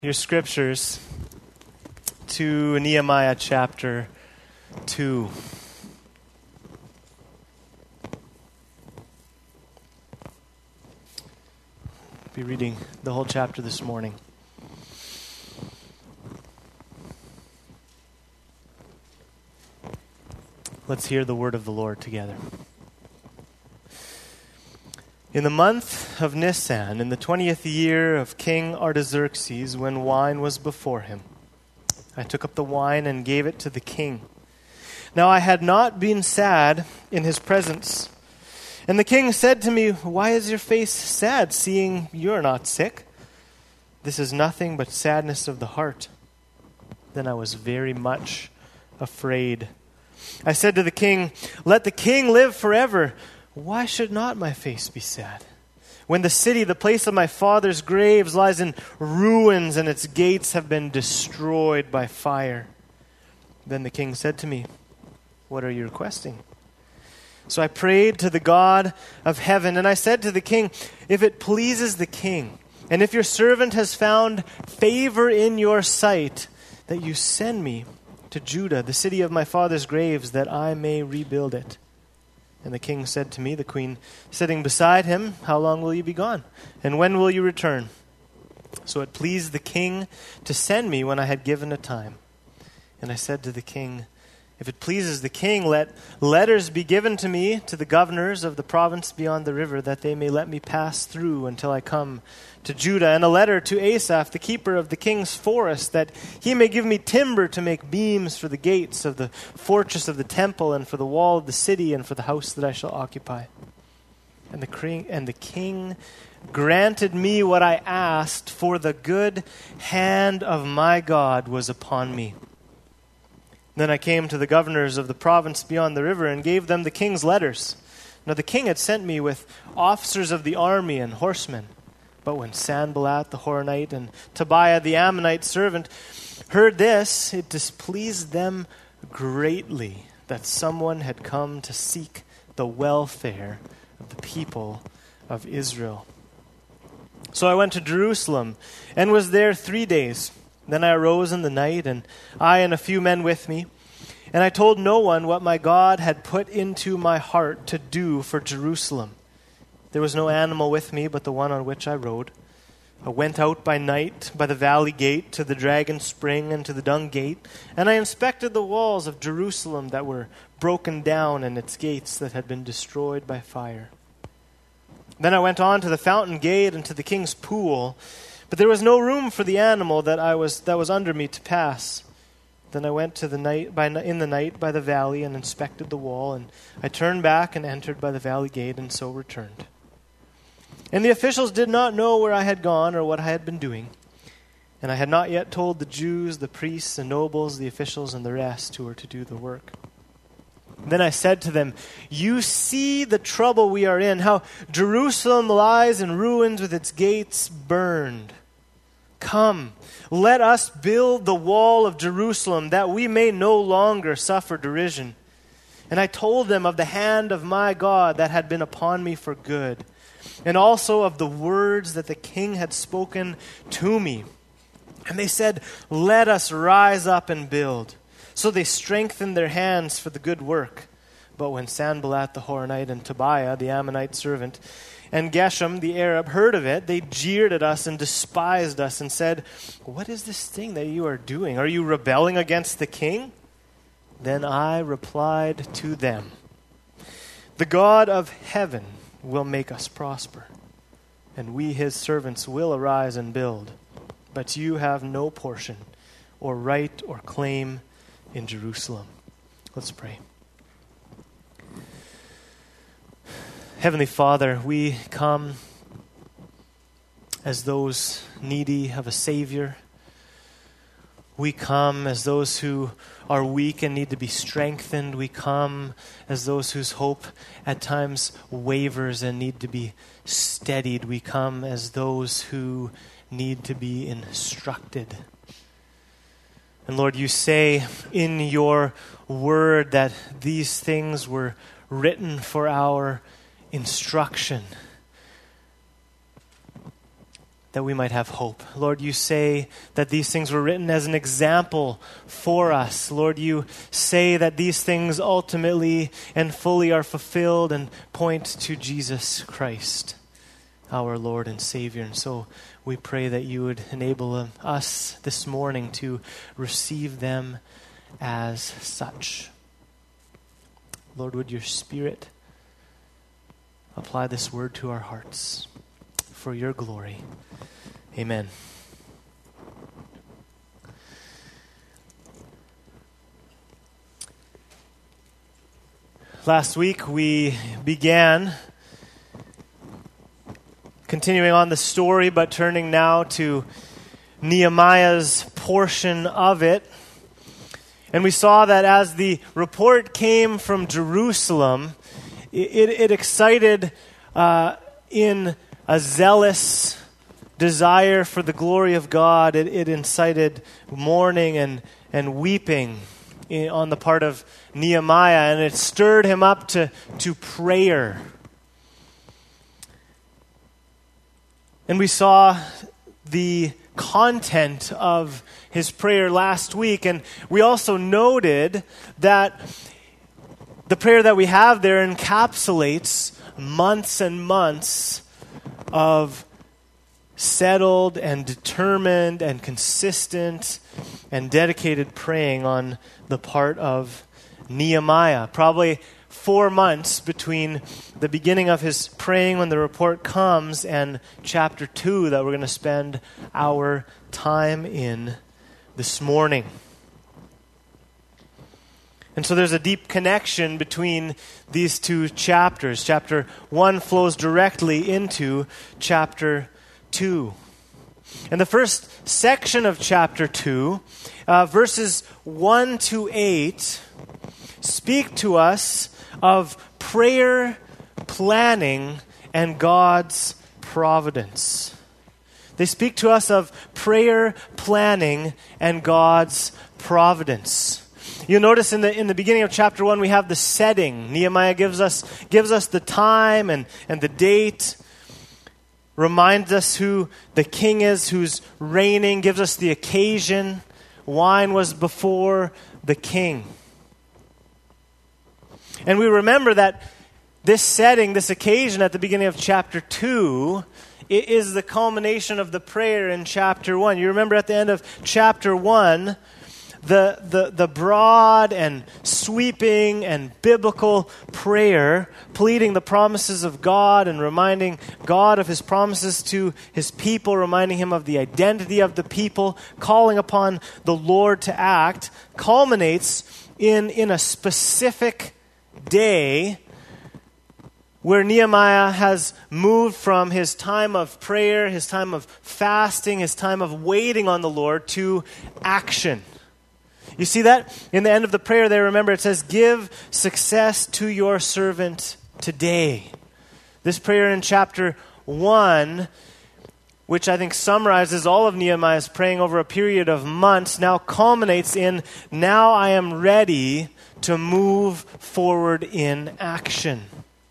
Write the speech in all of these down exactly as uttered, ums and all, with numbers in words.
Your scriptures to Nehemiah chapter two. I'll be reading the whole chapter this morning. Let's hear the word of the Lord together. In the month of Nisan, in the twentieth year of King Artaxerxes, when wine was before him, I took up the wine and gave it to the king. Now I had not been sad in his presence. And the king said to me, "Why is your face sad, seeing you are not sick? This is nothing but sadness of the heart." Then I was very much afraid. I said to the king, "Let the king live forever. Why should not my face be sad? When the city, the place of my father's graves, lies in ruins and its gates have been destroyed by fire." Then the king said to me, "What are you requesting?" So I prayed to the God of heaven, and I said to the king, "If it pleases the king, and if your servant has found favor in your sight, that you send me to Judah, the city of my father's graves, that I may rebuild it." And the king said to me, the queen sitting beside him, "How long will you be gone? And when will you return?" So it pleased the king to send me when I had given a time. And I said to the king, "If it pleases the king, let letters be given to me to the governors of the province beyond the river, that they may let me pass through until I come to Judah, and a letter to Asaph, the keeper of the king's forest, that he may give me timber to make beams for the gates of the fortress of the temple, and for the wall of the city, and for the house that I shall occupy." And the king, and the king granted me what I asked, for the good hand of my God was upon me. Then I came to the governors of the province beyond the river and gave them the king's letters. Now the king had sent me with officers of the army and horsemen. But when Sanballat the Horonite and Tobiah the Ammonite servant heard this, it displeased them greatly that someone had come to seek the welfare of the people of Israel. So I went to Jerusalem and was there three days. Then I arose in the night, and I and a few men with me, and I told no one what my God had put into my heart to do for Jerusalem. There was no animal with me but the one on which I rode. I went out by night by the valley gate to the dragon spring and to the dung gate, and I inspected the walls of Jerusalem that were broken down and its gates that had been destroyed by fire. Then I went on to the fountain gate and to the king's pool, but there was no room for the animal that I was that was under me to pass. Then I went to the night by in the night by the valley and inspected the wall, and I turned back and entered by the valley gate, and so returned. And the officials did not know where I had gone or what I had been doing. And I had not yet told the Jews, the priests, the nobles, the officials, and the rest who were to do the work. Then I said to them, "You see the trouble we are in, how Jerusalem lies in ruins with its gates burned. Come, let us build the wall of Jerusalem, that we may no longer suffer derision." And I told them of the hand of my God that had been upon me for good, and also of the words that the king had spoken to me. And they said, "Let us rise up and build." So they strengthened their hands for the good work. But when Sanballat the Horonite and Tobiah the Ammonite servant and Geshem the Arab heard of it, they jeered at us and despised us and said, "What is this thing that you are doing? Are you rebelling against the king?" Then I replied to them, "The God of heaven will make us prosper, and we his servants will arise and build. But you have no portion or right or claim in Jerusalem." Let's pray. Heavenly Father, we come as those needy of a Savior. We come as those who are weak and need to be strengthened. We come as those whose hope at times wavers and need to be steadied. We come as those who need to be instructed. And Lord, you say in your word that these things were written for our instruction. that we might have hope. Lord, you say that these things were written as an example for us. Lord, you say that these things ultimately and fully are fulfilled and point to Jesus Christ, our Lord and Savior. And so we pray that you would enable us this morning to receive them as such. Lord, would your Spirit apply this word to our hearts for your glory. Amen. Last week we began continuing on the story, but turning now to Nehemiah's portion of it. And we saw that as the report came from Jerusalem, it, it excited uh, in a zealous desire for the glory of God. It, it incited mourning and, and weeping in, on the part of Nehemiah, and it stirred him up to, to prayer. And we saw the content of his prayer last week, and we also noted that the prayer that we have there encapsulates months and months of settled and determined and consistent and dedicated praying on the part of Nehemiah. Probably four months between the beginning of his praying when the report comes and chapter two that we're going to spend our time in this morning. And so there's a deep connection between these two chapters. Chapter one flows directly into chapter two. And the first section of chapter two, uh, verses one to eight, speak to us of prayer, planning, and God's providence. They speak to us of prayer, planning, and God's providence. You'll notice in the in the beginning of chapter one, we have the setting. Nehemiah gives us gives us the time and, and the date, reminds us who the king is who's reigning, gives us the occasion. Wine was before the king. And we remember that this setting, this occasion at the beginning of chapter two, it is the culmination of the prayer in chapter one. You remember at the end of chapter one, the, the, the broad and sweeping and biblical prayer, pleading the promises of God and reminding God of his promises to his people, reminding him of the identity of the people, calling upon the Lord to act, culminates in, in a specific day where Nehemiah has moved from his time of prayer, his time of fasting, his time of waiting on the Lord to action. You see that? In the end of the prayer there, remember, it says, "Give success to your servant today." This prayer in chapter one, which I think summarizes all of Nehemiah's praying over a period of months, now culminates in, "Now I am ready to move forward in action."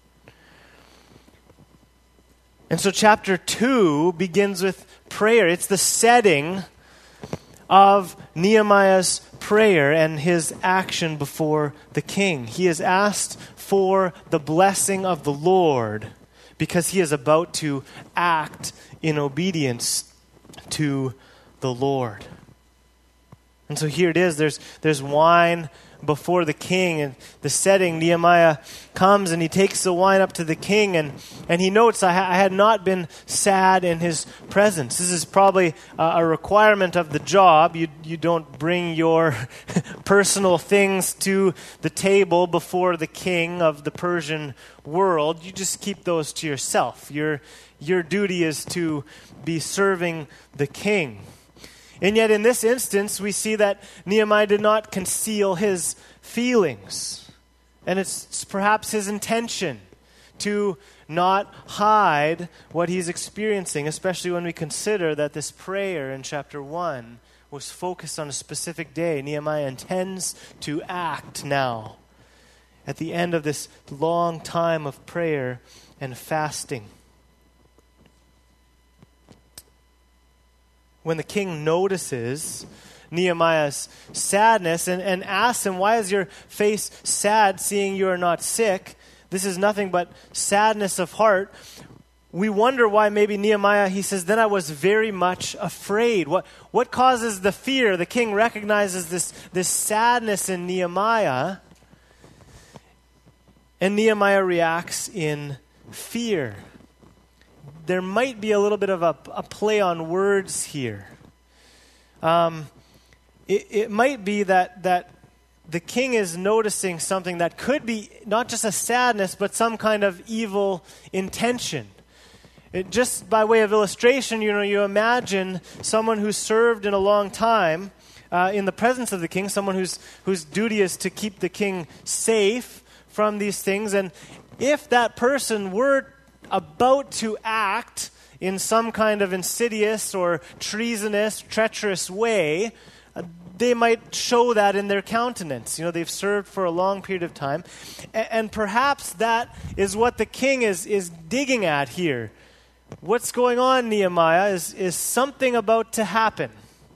And so chapter two begins with prayer. It's the setting of Nehemiah's prayer and his action before the king. He has asked for the blessing of the Lord because he is about to act in obedience to the Lord. And so here it is. There's, there's wine before the king, and the setting, Nehemiah comes and he takes the wine up to the king, and, and he notes, I, ha- I had not been sad in his presence. This is probably uh, a requirement of the job. You, you don't bring your personal things to the table before the king of the Persian world. You just keep those to yourself. Your, your duty is to be serving the king. And yet in this instance, we see that Nehemiah did not conceal his feelings. And it's perhaps his intention to not hide what he's experiencing, especially when we consider that this prayer in chapter one was focused on a specific day. Nehemiah intends to act now at the end of this long time of prayer and fasting. when the king notices Nehemiah's sadness and, and asks him, why is your face sad seeing you are not sick? This is nothing but sadness of heart. We wonder why maybe Nehemiah, he says, then I was very much afraid. What what causes the fear? The king recognizes this, this sadness in Nehemiah, and Nehemiah reacts in fear. There might be a little bit of a, a play on words here. Um, it, it might be that that the king is noticing something that could be not just a sadness, but some kind of evil intention. It, just by way of illustration, you know, you imagine someone who's served in a long time uh, in the presence of the king, someone whose whose duty is to keep the king safe from these things. And if that person were about to act in some kind of insidious or treasonous, treacherous way, uh, they might show that in their countenance. You know, they've served for a long period of time. A- and perhaps that is what the king is, is digging at here. What's going on, Nehemiah? Is, is something about to happen?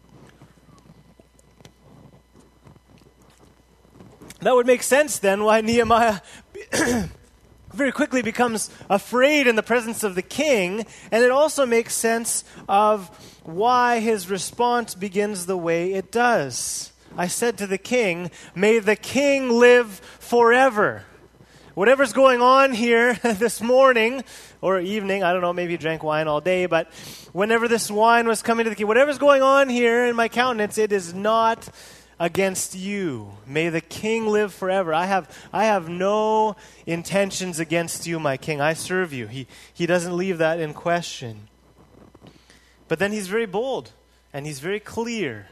That would make sense then why Nehemiah very quickly becomes afraid in the presence of the king, and it also makes sense of why his response begins the way it does. I said to the king, may the king live forever. Whatever's going on here this morning or evening, I don't know, maybe he drank wine all day, but whenever this wine was coming to the king, whatever's going on here in my countenance, it is not against you. May the king live forever. I have I have no intentions against you, my king. I serve you. He he doesn't leave that in question. But then he's very bold and he's very clear.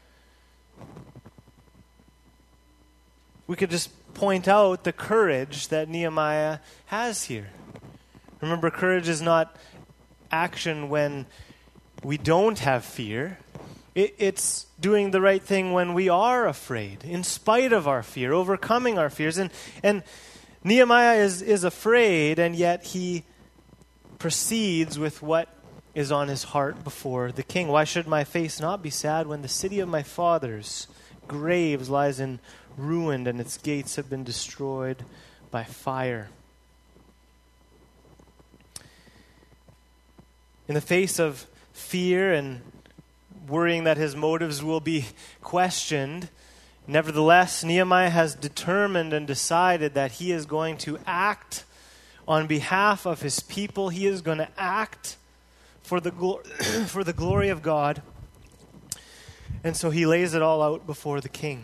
We could just point out the courage that Nehemiah has here. Remember, courage is not action when we don't have fear. It, it's doing the right thing when we are afraid, in spite of our fear, overcoming our fears. And and Nehemiah is, is afraid, and yet he proceeds with what is on his heart before the king. Why should my face not be sad when the city of my fathers' graves lies in ruined and its gates have been destroyed by fire? In the face of fear and worrying that his motives will be questioned, nevertheless, Nehemiah has determined and decided that he is going to act on behalf of his people. He is going to act for the glo- for the glory of God. And so he lays it all out before the king.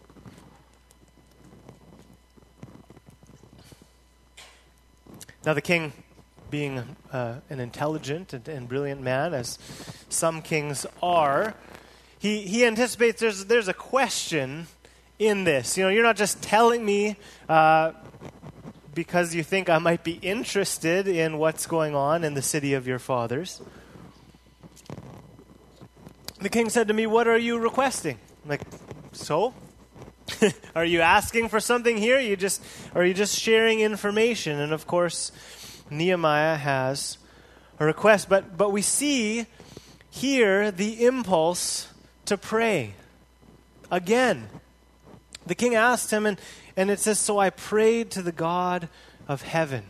Now the king, being uh, an intelligent and, and brilliant man, as some kings are, he, he anticipates there's there's a question in this. You know, you're not just telling me uh, because you think I might be interested in what's going on in the city of your fathers. The king said to me, what are you requesting? I'm like, so? Are you asking for something here? You just or are you just sharing information? And of course, Nehemiah has a request, but but we see here the impulse to pray. Again, the king asked him, and, and it says, so I prayed to the God of heaven.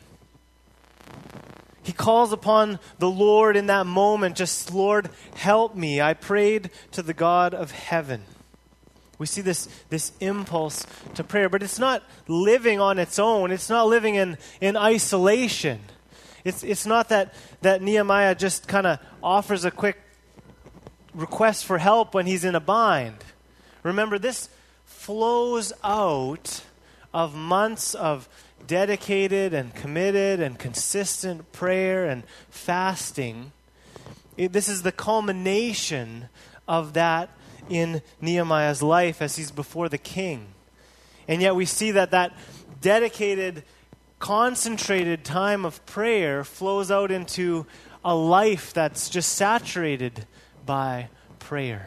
He calls upon the Lord in that moment, just, Lord, help me. I prayed to the God of heaven. We see this, this impulse to prayer, but it's not living on its own. It's not living in, in isolation. It's it's not that, that Nehemiah just kind of offers a quick request for help when he's in a bind. Remember, this flows out of months of dedicated and committed and consistent prayer and fasting. It, this is the culmination of that in Nehemiah's life as he's before the king. And yet we see that that dedicated, concentrated time of prayer flows out into a life that's just saturated by prayer.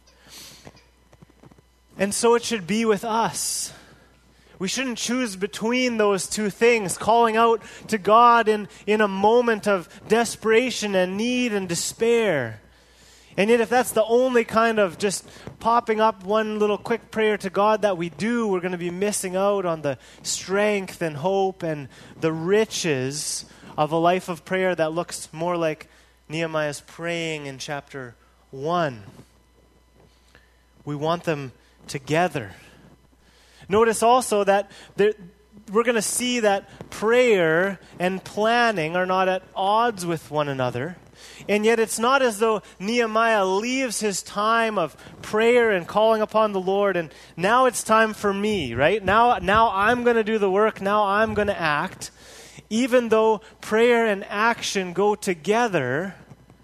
And so it should be with us. We shouldn't choose between those two things, calling out to God in, in a moment of desperation and need and despair. And yet if that's the only kind of just popping up one little quick prayer to God that we do, we're going to be missing out on the strength and hope and the riches of a life of prayer that looks more like Nehemiah's praying in chapter one. We want them together. Notice also that there, we're going to see that prayer and planning are not at odds with one another. And yet it's not as though Nehemiah leaves his time of prayer and calling upon the Lord and now it's time for me, right? Now, now I'm going to do the work. Now I'm going to act. Even though prayer and action go together,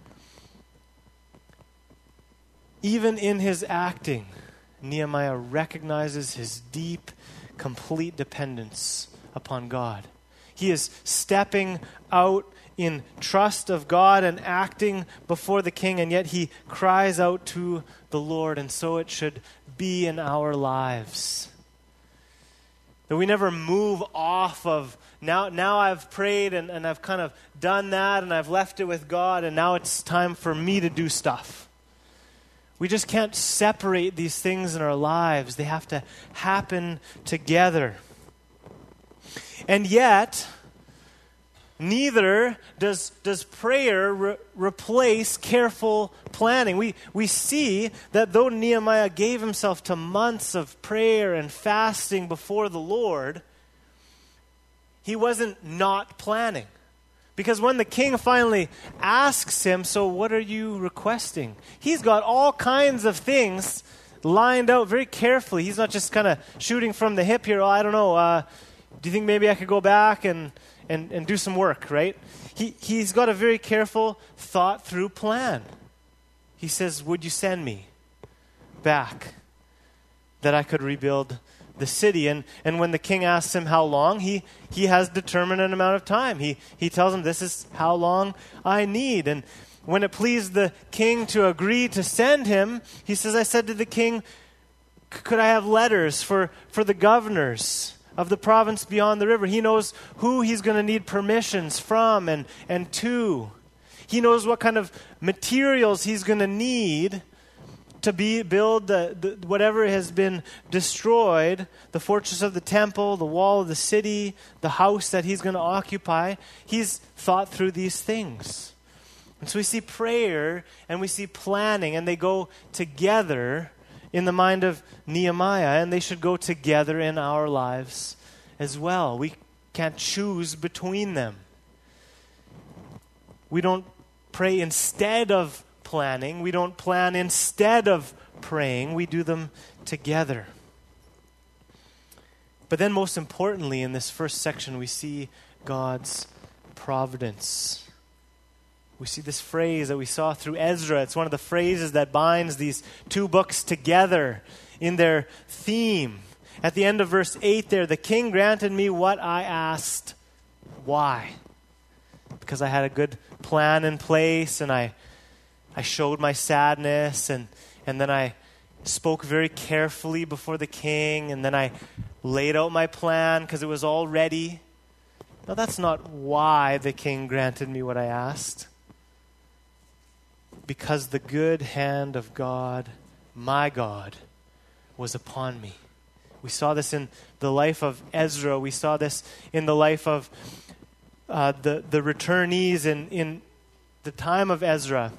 even in his acting, Nehemiah recognizes his deep, complete dependence upon God. He is stepping out in trust of God and acting before the king, and yet he cries out to the Lord, and so it should be in our lives. That we never move off of, now now I've prayed and, and I've kind of done that and I've left it with God and now it's time for me to do stuff. We just can't separate these things in our lives. They have to happen together. And yet, neither does, does prayer re- replace careful planning. We, we see that though Nehemiah gave himself to months of prayer and fasting before the Lord, he wasn't not planning. Because when the king finally asks him, so what are you requesting? He's got all kinds of things lined out very carefully. He's not just kind of shooting from the hip here. Oh, I don't know. Uh, do you think maybe I could go back and, and, and do some work, right? He, he's got a very careful, thought-through plan. He says, would you send me back that I could rebuild the city? And and when the king asks him how long, he he has determined an amount of time. He he tells him, this is how long I need. And when it pleased the king to agree to send him, he says, I said to the king, could I have letters for, for the governors of the province beyond the river? He knows who he's going to need permissions from and, and to. He knows what kind of materials he's going to need to be build the, the, whatever has been destroyed, the fortress of the temple, the wall of the city, the house that he's going to occupy. He's thought through these things. And so we see prayer and we see planning, and they go together in the mind of Nehemiah, and they should go together in our lives as well. We can't choose between them. We don't pray instead of planning. We don't plan instead of praying. We do them together. But then most importantly, in this first section, we see God's providence. We see this phrase that we saw through Ezra. It's one of the phrases that binds these two books together in their theme. At the end of verse eight there, the king granted me what I asked. Why? Because I had a good plan in place, and I I showed my sadness, and, and then I spoke very carefully before the king, and then I laid out my plan because it was all ready. No, that's not why the king granted me what I asked. Because the good hand of God, my God, was upon me. We saw this in the life of Ezra. We saw this in the life of uh, the, the returnees in, in the time of Ezra.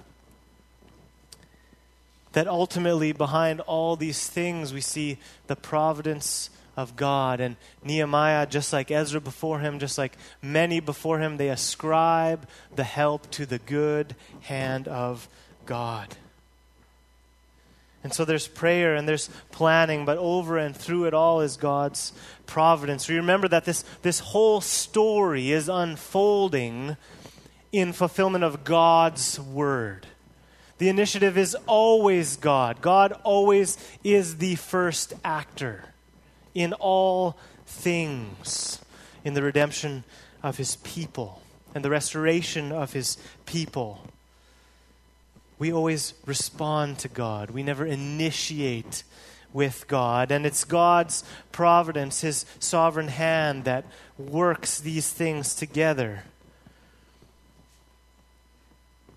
That ultimately behind all these things we see the providence of God. And Nehemiah, just like Ezra before him, just like many before him, they ascribe the help to the good hand of God. And so there's prayer and there's planning, but over and through it all is God's providence. We remember that this, this whole story is unfolding in fulfillment of God's word. The initiative is always God. God always is the first actor in all things, in the redemption of his people and the restoration of his people. We always respond to God. We never initiate with God. And it's God's providence, his sovereign hand, that works these things together.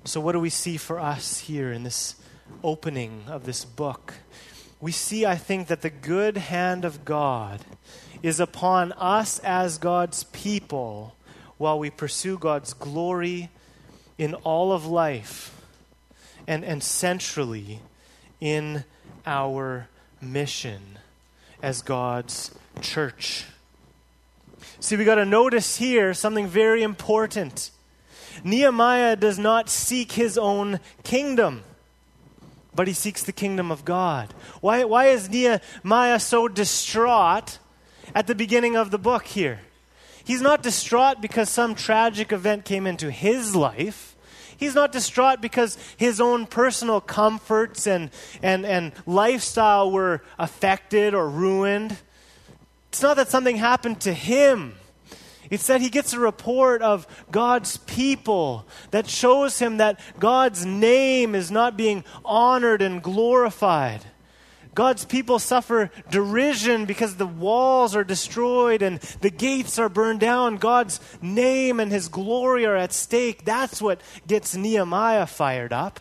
So what do we see for us here in this opening of this book? We see, I think, that the good hand of God is upon us as God's people while we pursue God's glory in all of life and, and centrally in our mission as God's church. See, we got to notice here something very important. Nehemiah does not seek his own kingdom, but he seeks the kingdom of God. Why, why is Nehemiah so distraught at the beginning of the book here? He's not distraught because some tragic event came into his life. He's not distraught because his own personal comforts and, and, and lifestyle were affected or ruined. It's not that something happened to him. It's that he gets a report of God's people that shows him that God's name is not being honored and glorified. God's people suffer derision because the walls are destroyed and the gates are burned down. God's name and his glory are at stake. That's what gets Nehemiah fired up.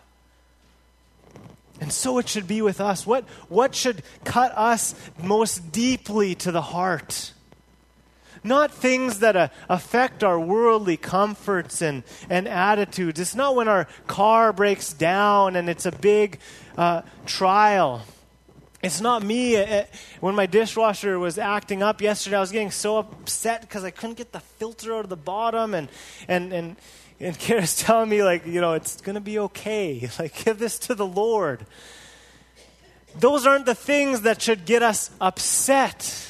And so it should be with us. What, what should cut us most deeply to the heart? Not things that uh, affect our worldly comforts and, and attitudes. It's not when our car breaks down and it's a big uh, trial. It's not me. Uh, when my dishwasher was acting up yesterday, I was getting so upset because I couldn't get the filter out of the bottom. And and and, and Kara's telling me, like, you know, it's going to be okay. Like, give this to the Lord. Those aren't the things that should get us upset.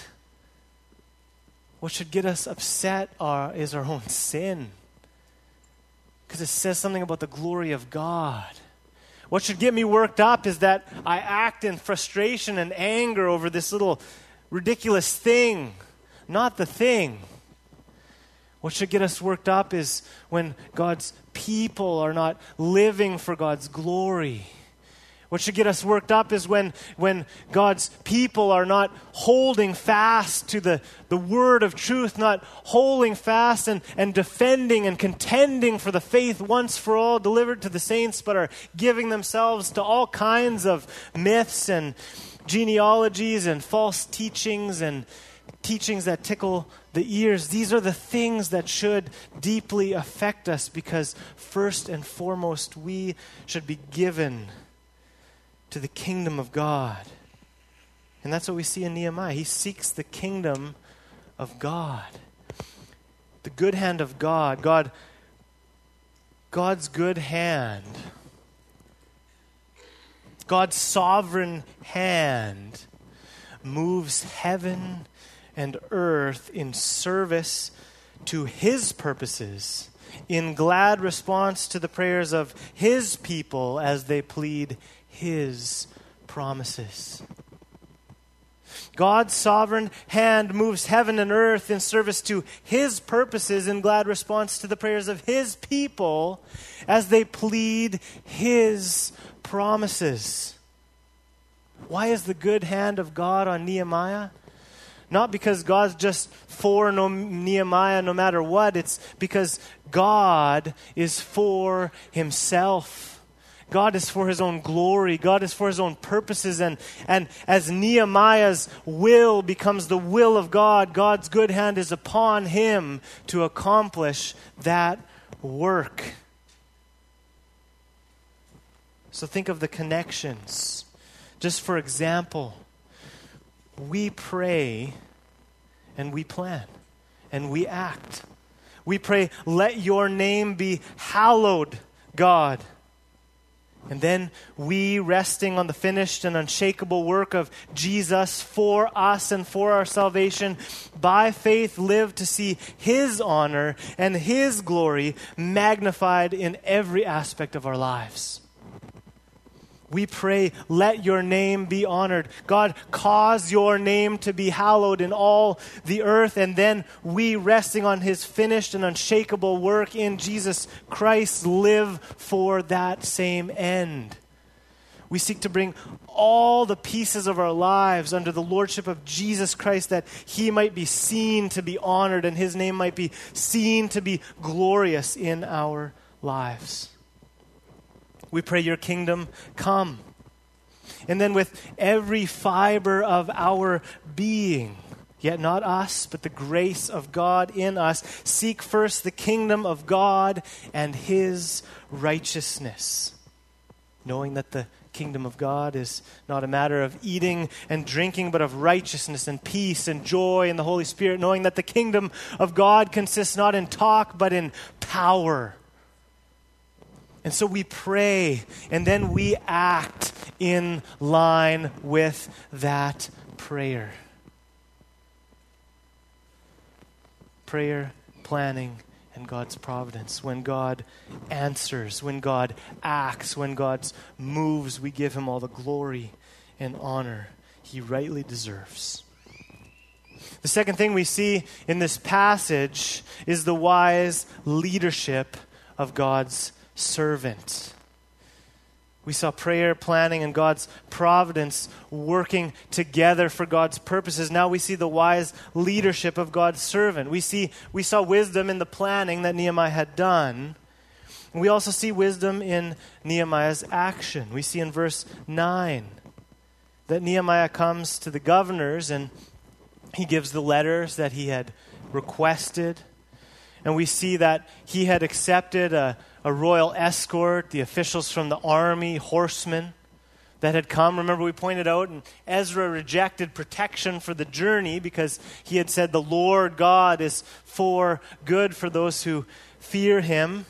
What should get us upset are, is our own sin. Because it says something about the glory of God. What should get me worked up is that I act in frustration and anger over this little ridiculous thing, not the thing. What should get us worked up is when God's people are not living for God's glory. What should get us worked up is when, when God's people are not holding fast to the, the word of truth, not holding fast and, and defending and contending for the faith once for all delivered to the saints, but are giving themselves to all kinds of myths and genealogies and false teachings and teachings that tickle the ears. These are the things that should deeply affect us because first and foremost, we should be given to the kingdom of God. And that's what we see in Nehemiah. He seeks the kingdom of God. The good hand of God. God, God's good hand. God's sovereign hand moves heaven and earth in service to his purposes, in glad response to the prayers of his people as they plead his promises. God's sovereign hand moves heaven and earth in service to his purposes in glad response to the prayers of his people as they plead his promises. Why is the good hand of God on Nehemiah? Not because God's just for no, Nehemiah no matter what. It's because God is for himself. God is for his own glory. God is for his own purposes. And, and as Nehemiah's will becomes the will of God, God's good hand is upon him to accomplish that work. So think of the connections. Just for example, we pray and we plan and we act. We pray, let your name be hallowed, God. And then we, resting on the finished and unshakable work of Jesus for us and for our salvation, by faith live to see his honor and his glory magnified in every aspect of our lives. We pray, let your name be honored. God, cause your name to be hallowed in all the earth. And then we, resting on his finished and unshakable work in Jesus Christ, live for that same end. We seek to bring all the pieces of our lives under the lordship of Jesus Christ, that he might be seen to be honored and his name might be seen to be glorious in our lives. We pray your kingdom come. And then with every fiber of our being, yet not us, but the grace of God in us, seek first the kingdom of God and his righteousness. Knowing that the kingdom of God is not a matter of eating and drinking, but of righteousness and peace and joy in the Holy Spirit. Knowing that the kingdom of God consists not in talk, but in power. And so we pray, and then we act in line with that prayer. Prayer, planning, and God's providence. When God answers, when God acts, when God moves, we give him all the glory and honor he rightly deserves. The second thing we see in this passage is the wise leadership of God's servant. We saw prayer, planning, and God's providence working together for God's purposes. Now we see the wise leadership of God's servant. We see we saw wisdom in the planning that Nehemiah had done. And we also see wisdom in Nehemiah's action. We see in verse nine that Nehemiah comes to the governors and he gives the letters that he had requested. And we see that he had accepted a, a royal escort, the officials from the army, horsemen that had come. Remember, we pointed out, and Ezra rejected protection for the journey because he had said the Lord God is for good for those who fear him.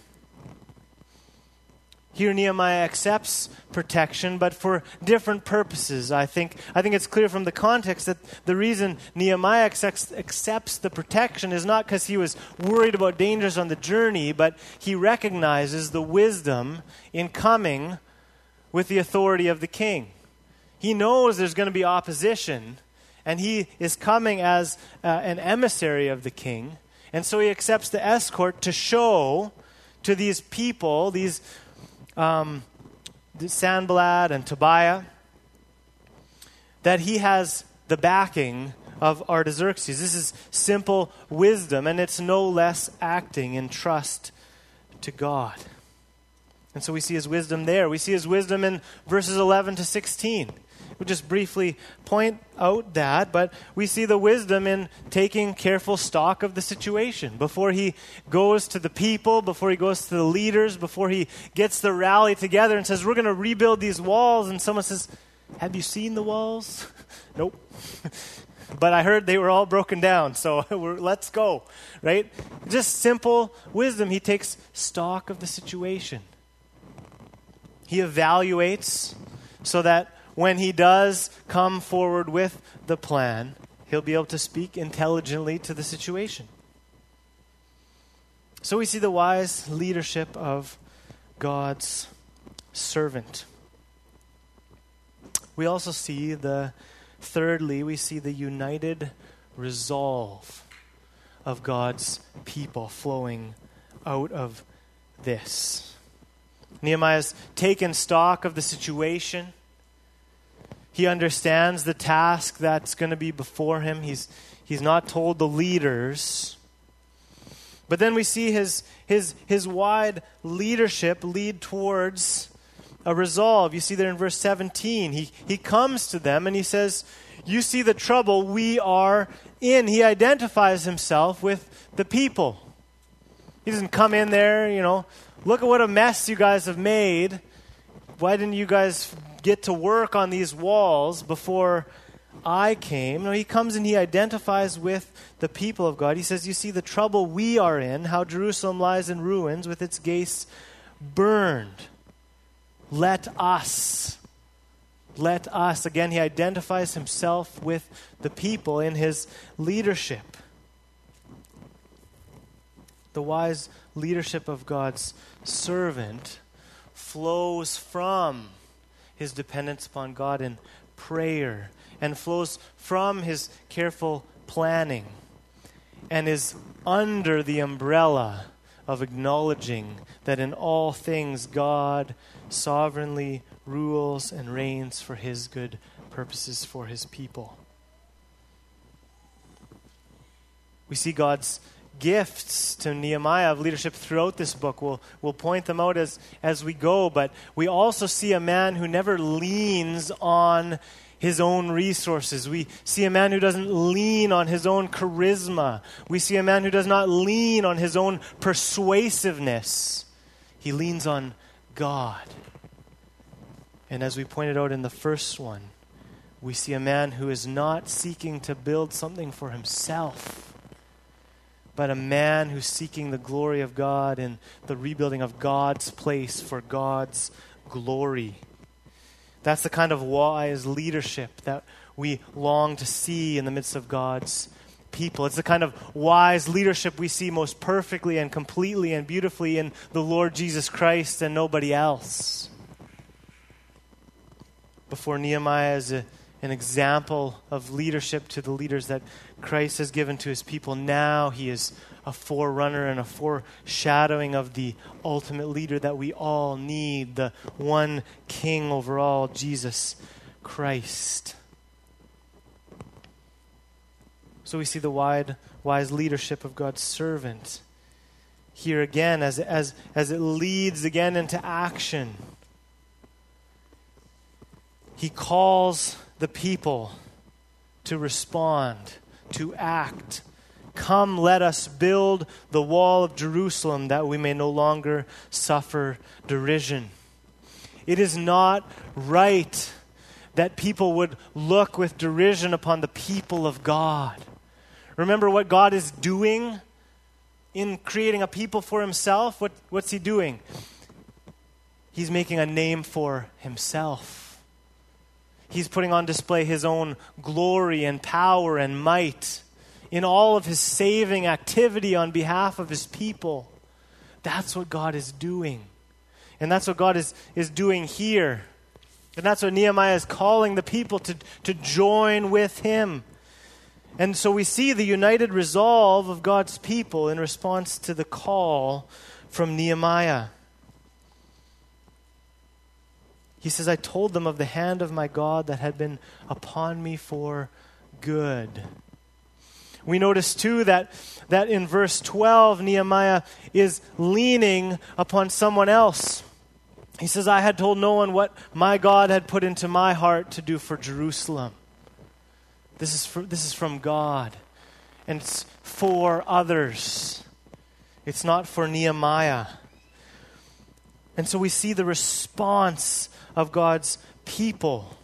Here Nehemiah accepts protection, but for different purposes. I think I think it's clear from the context that the reason Nehemiah accepts, accepts the protection is not because he was worried about dangers on the journey, but he recognizes the wisdom in coming with the authority of the king. He knows there's going to be opposition, and he is coming as uh, an emissary of the king. And so he accepts the escort to show to these people, these Um, Sanballat and Tobiah, that he has the backing of Artaxerxes. This is simple wisdom, and it's no less acting in trust to God. And so we see his wisdom there. We see his wisdom in verses eleven to sixteen. We'll just briefly point out that, but we see the wisdom in taking careful stock of the situation. Before he goes to the people, before he goes to the leaders, before he gets the rally together and says, we're going to rebuild these walls, and someone says, have you seen the walls? Nope. But I heard they were all broken down, so we're, let's go, right? Just simple wisdom. He takes stock of the situation. He evaluates so that when he does come forward with the plan, he'll be able to speak intelligently to the situation. So we see the wise leadership of God's servant. We also see the, thirdly, we see the united resolve of God's people flowing out of this. Nehemiah's taken stock of the situation. He understands the task that's going to be before him. He's he's not told the leaders. But then we see his his his wide leadership lead towards a resolve. You see there in verse seventeen. He he comes to them and he says, you see the trouble we are in. He identifies himself with the people. He doesn't come in there, you know, look at what a mess you guys have made. Why didn't you guys get to work on these walls before I came? No, he comes and he identifies with the people of God. He says, you see the trouble we are in, how Jerusalem lies in ruins with its gates burned. Let us, let us. Again, he identifies himself with the people in his leadership. The wise leadership of God's servant flows from his dependence upon God in prayer and flows from his careful planning and is under the umbrella of acknowledging that in all things God sovereignly rules and reigns for his good purposes for his people. We see God's gifts to Nehemiah of leadership throughout this book. We'll, we'll point them out as, as we go, but we also see a man who never leans on his own resources. We see a man who doesn't lean on his own charisma. We see a man who does not lean on his own persuasiveness. He leans on God. And as we pointed out in the first one, we see a man who is not seeking to build something for himself, but a man who's seeking the glory of God and the rebuilding of God's place for God's glory. That's the kind of wise leadership that we long to see in the midst of God's people. It's the kind of wise leadership we see most perfectly and completely and beautifully in the Lord Jesus Christ and nobody else. Before Nehemiah is a, an example of leadership to the leaders that Christ has given to his people, now he is a forerunner and a foreshadowing of the ultimate leader that we all need, the one king over all, Jesus Christ. So we see the wide, wise leadership of God's servant here again as, as, as it leads again into action. He calls the people to respond, to act. Come, let us build the wall of Jerusalem that we may no longer suffer derision. It is not right that people would look with derision upon the people of God. Remember what God is doing in creating a people for himself? What, what's he doing? He's making a name for himself. He's putting on display his own glory and power and might in all of his saving activity on behalf of his people. That's what God is doing. And that's what God is, is doing here. And that's what Nehemiah is calling the people to, to join with him. And so we see the united resolve of God's people in response to the call from Nehemiah. He says, I told them of the hand of my God that had been upon me for good. We notice too that, that in verse twelve, Nehemiah is leaning upon someone else. He says, I had told no one what my God had put into my heart to do for Jerusalem. This is for, this is from God. And it's for others. It's not for Nehemiah. And so we see the response of God's people.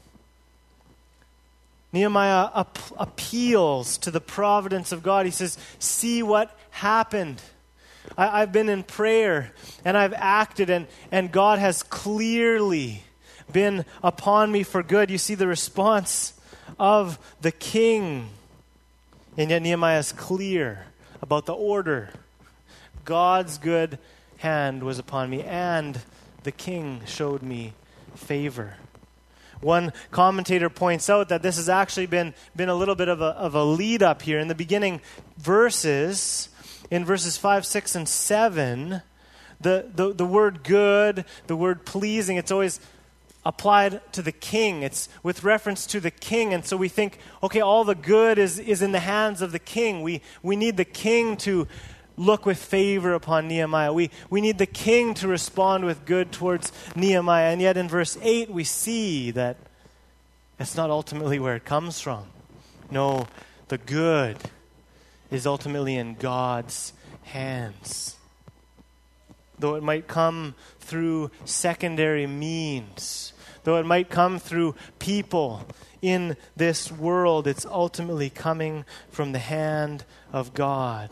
Nehemiah ap- appeals to the providence of God. He says, see what happened. I- I've been in prayer and I've acted and, and God has clearly been upon me for good. You see the response of the king. And yet Nehemiah is clear about the order. God's good hand was upon me and the king showed me favor. One commentator points out that this has actually been, been a little bit of a, of a lead up here. In the beginning verses, in verses five, six, and seven, the, the, the word good, the word pleasing, it's always applied to the king. It's with reference to the king. And so we think, okay, all the good is, is in the hands of the king. We, we need the king to look with favor upon Nehemiah. We, we need the king to respond with good towards Nehemiah. And yet in verse eight, we see that that's not ultimately where it comes from. No, the good is ultimately in God's hands. Though it might come through secondary means, though it might come through people in this world, it's ultimately coming from the hand of God.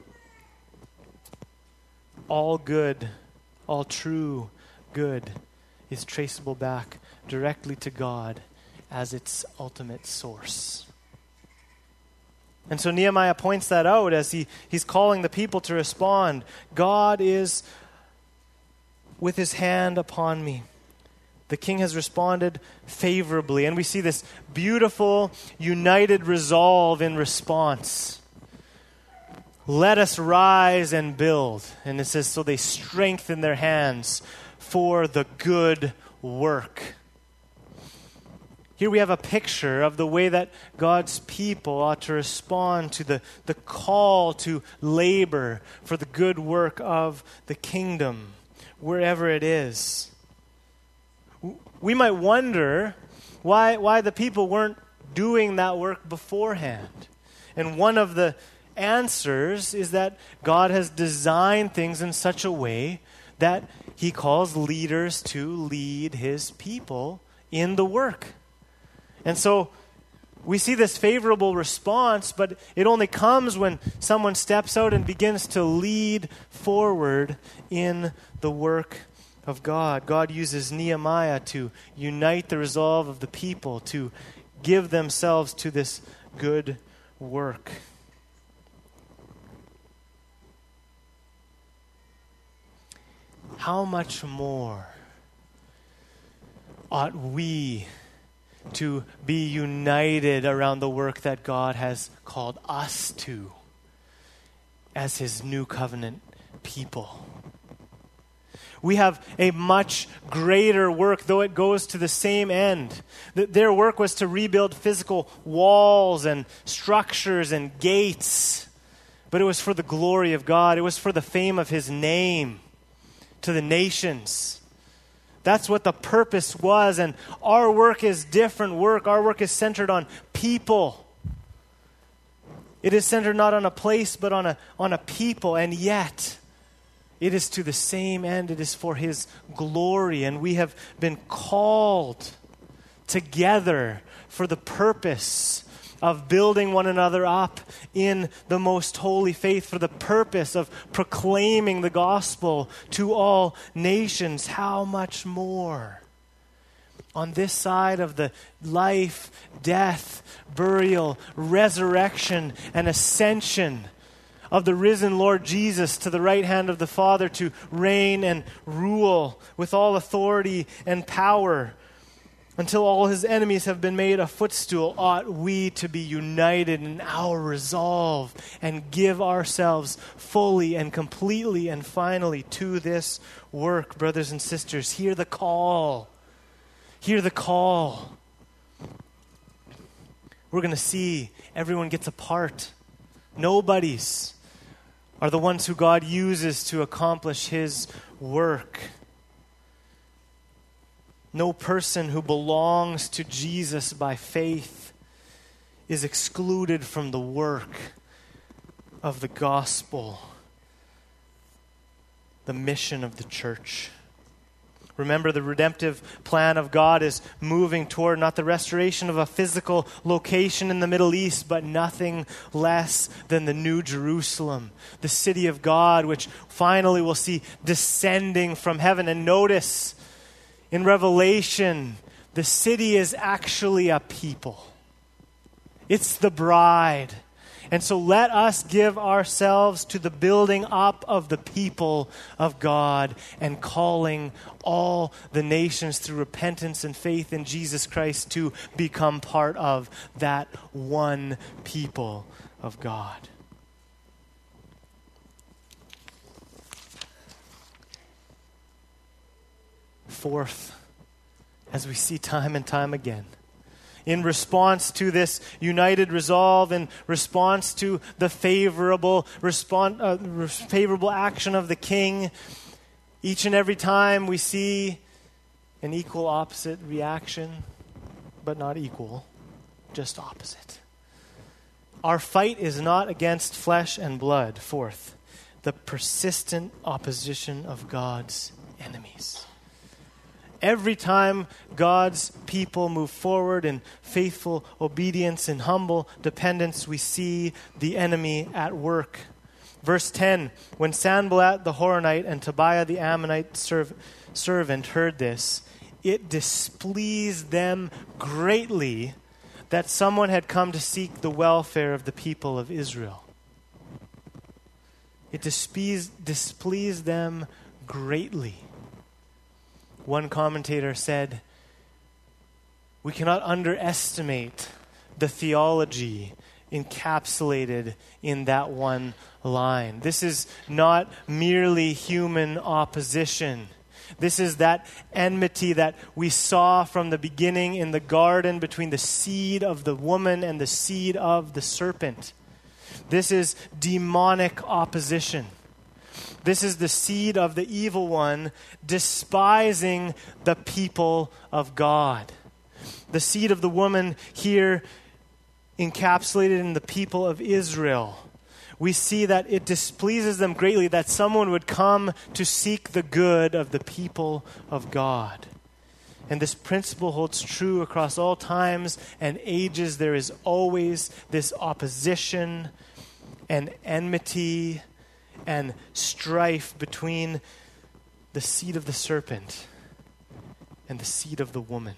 All good, all true good is traceable back directly to God as its ultimate source. And so Nehemiah points that out as he, he's calling the people to respond. God is with his hand upon me. The king has responded favorably. And we see this beautiful, united resolve in response. Let us rise and build. And it says, so they strengthen their hands for the good work. Here we have a picture of the way that God's people ought to respond to the, the call to labor for the good work of the kingdom, wherever it is. We might wonder why, why the people weren't doing that work beforehand. And one of the answers is that God has designed things in such a way that he calls leaders to lead his people in the work. And so we see this favorable response, but it only comes when someone steps out and begins to lead forward in the work of God. God uses Nehemiah to unite the resolve of the people, to give themselves to this good work. How much more ought we to be united around the work that God has called us to as his new covenant people? We have a much greater work, though it goes to the same end. Their work was to rebuild physical walls and structures and gates, but it was for the glory of God. It was for the fame of his name to the nations. That's what the purpose was, and our work is different work. Our work is centered on people. It is centered not on a place, but on a, on a people, and yet it is to the same end. It is for his glory, and we have been called together for the purpose of building one another up in the most holy faith, for the purpose of proclaiming the gospel to all nations. How much more on this side of the life, death, burial, resurrection, and ascension of the risen Lord Jesus to the right hand of the Father to reign and rule with all authority and power until all his enemies have been made a footstool, ought we to be united in our resolve and give ourselves fully and completely and finally to this work. Brothers and sisters, hear the call. Hear the call. We're going to see everyone gets a part. Nobodies are the ones who God uses to accomplish his work. No person who belongs to Jesus by faith is excluded from the work of the gospel, the mission of the church. Remember, the redemptive plan of God is moving toward not the restoration of a physical location in the Middle East, but nothing less than the New Jerusalem, the city of God, which finally we'll see descending from heaven. And notice, in Revelation, the city is actually a people. It's the bride. And so let us give ourselves to the building up of the people of God and calling all the nations through repentance and faith in Jesus Christ to become part of that one people of God. Fourth, as we see time and time again, in response to this united resolve, in response to the favorable respond, uh, favorable action of the king, each and every time we see an equal opposite reaction, but not equal, just opposite. Our fight is not against flesh and blood. Fourth, the persistent opposition of God's enemies. Every time God's people move forward in faithful obedience and humble dependence, we see the enemy at work. Verse ten, when Sanballat the Horonite and Tobiah the Ammonite serv- servant heard this, it displeased them greatly that someone had come to seek the welfare of the people of Israel. It displeased, displeased them greatly. One commentator said, we cannot underestimate the theology encapsulated in that one line. This is not merely human opposition. This is that enmity that we saw from the beginning in the garden between the seed of the woman and the seed of the serpent. This is demonic opposition. This is the seed of the evil one despising the people of God. The seed of the woman here encapsulated in the people of Israel. We see that it displeases them greatly that someone would come to seek the good of the people of God. And this principle holds true across all times and ages. There is always this opposition and enmity and strife between the seed of the serpent and the seed of the woman.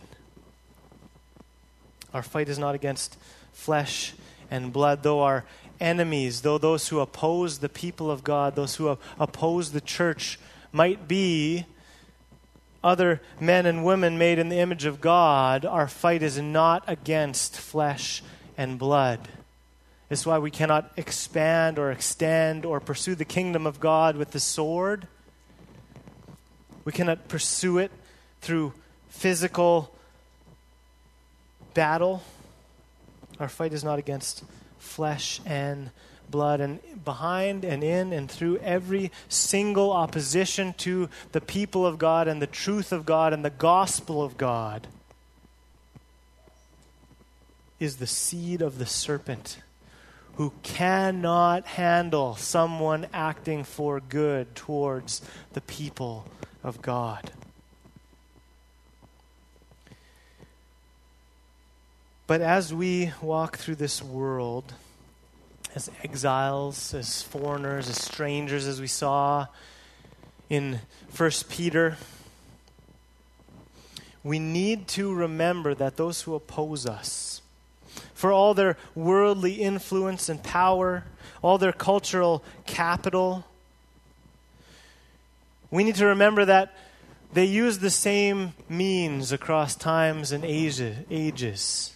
Our fight is not against flesh and blood, though our enemies, though those who oppose the people of God, those who oppose the church might be other men and women made in the image of God, our fight is not against flesh and blood. It's why we cannot expand or extend or pursue the kingdom of God with the sword. We cannot pursue it through physical battle. Our fight is not against flesh and blood. And behind and in and through every single opposition to the people of God and the truth of God and the gospel of God is the seed of the serpent, who cannot handle someone acting for good towards the people of God. But as we walk through this world, as exiles, as foreigners, as strangers, as we saw in First Peter, we need to remember that those who oppose us, for all their worldly influence and power, all their cultural capital, we need to remember that they use the same means across times and ages.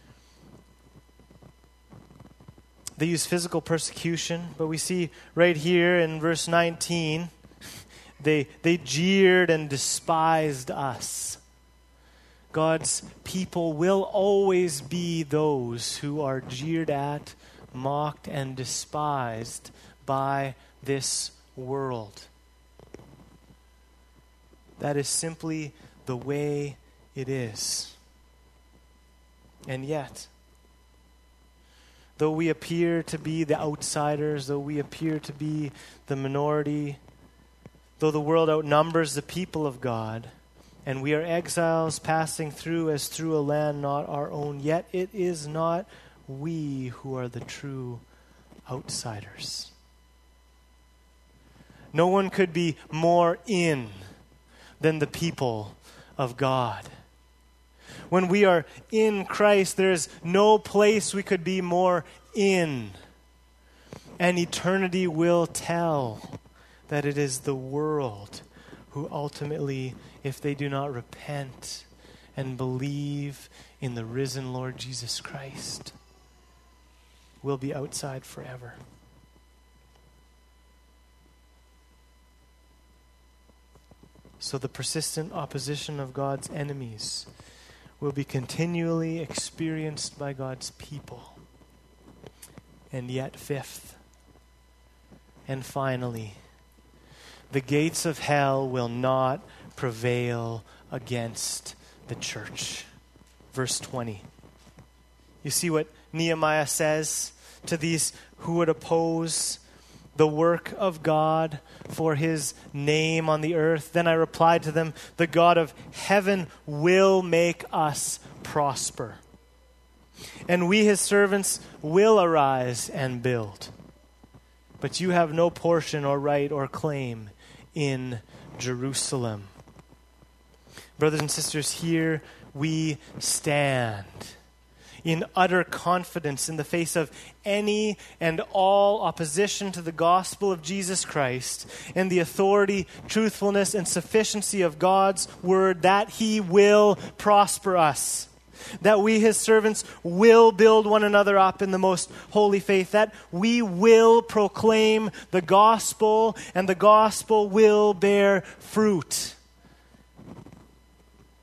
They use physical persecution, but we see right here in verse nineteen, they, they jeered and despised us. God's people will always be those who are jeered at, mocked, and despised by this world. That is simply the way it is. And yet, though we appear to be the outsiders, though we appear to be the minority, though the world outnumbers the people of God, and we are exiles passing through as through a land not our own, yet it is not we who are the true outsiders. No one could be more in than the people of God. When we are in Christ, there is no place we could be more in. And eternity will tell that it is the world who ultimately, if they do not repent and believe in the risen Lord Jesus Christ, will be outside forever. So the persistent opposition of God's enemies will be continually experienced by God's people. And yet, fifth, and finally, the gates of hell will not prevail against the church. Verse twenty. You see what Nehemiah says to these who would oppose the work of God for his name on the earth? Then I replied to them, the God of heaven will make us prosper, and we his servants will arise and build. But you have no portion or right or claim in Jerusalem. Brothers and sisters, here we stand in utter confidence in the face of any and all opposition to the gospel of Jesus Christ and the authority, truthfulness, and sufficiency of God's word, that he will prosper us, that we, his servants, will build one another up in the most holy faith, that we will proclaim the gospel, and the gospel will bear fruit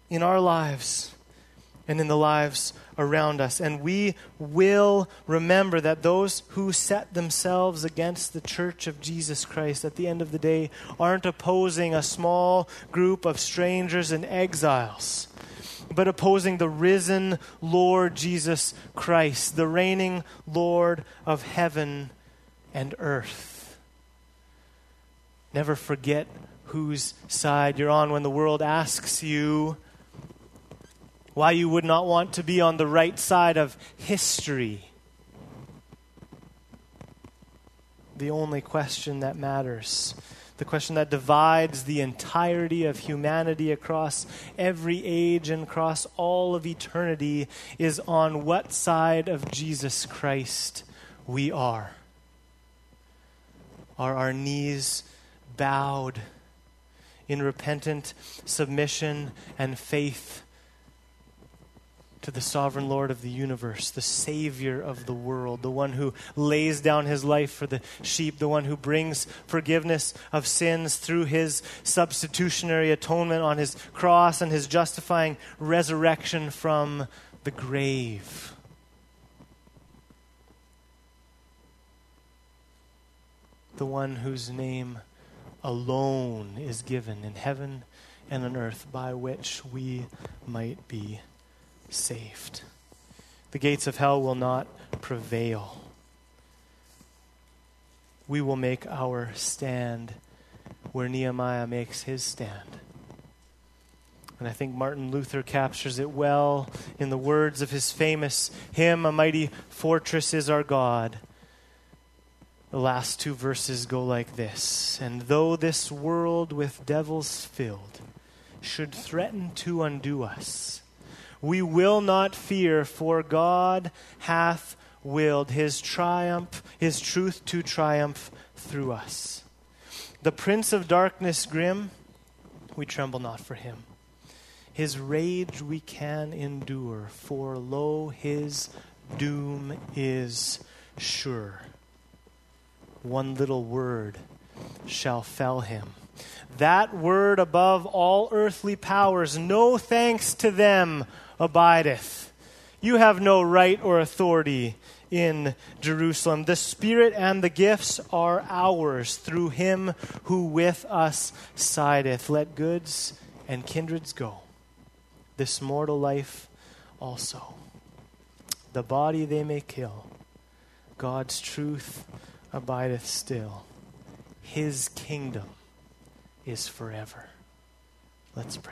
in our lives and in the lives around us. And we will remember that those who set themselves against the church of Jesus Christ at the end of the day aren't opposing a small group of strangers and exiles, but opposing the risen Lord Jesus Christ, the reigning Lord of heaven and earth. Never forget whose side you're on when the world asks you why you would not want to be on the right side of history. The only question that matters, the question that divides the entirety of humanity across every age and across all of eternity, is on what side of Jesus Christ we are. Are our knees bowed in repentant submission and faith to the sovereign Lord of the universe, the Savior of the world, the one who lays down his life for the sheep, the one who brings forgiveness of sins through his substitutionary atonement on his cross and his justifying resurrection from the grave? The one whose name alone is given in heaven and on earth by which we might be saved. The gates of hell will not prevail. We will make our stand where Nehemiah makes his stand. And I think Martin Luther captures it well in the words of his famous hymn, "A Mighty Fortress is Our God." The last two verses go like this: "And though this world with devils filled should threaten to undo us, we will not fear, for God hath willed his triumph, his truth to triumph through us. The prince of darkness grim, we tremble not for him. His rage we can endure, for lo, his doom is sure. One little word shall fell him. That word above all earthly powers, no thanks to them abideth. You have no right or authority in Jerusalem. The Spirit and the gifts are ours through him who with us sideth. Let goods and kindreds go, this mortal life also. The body they may kill, God's truth abideth still. His kingdom is forever." Let's pray.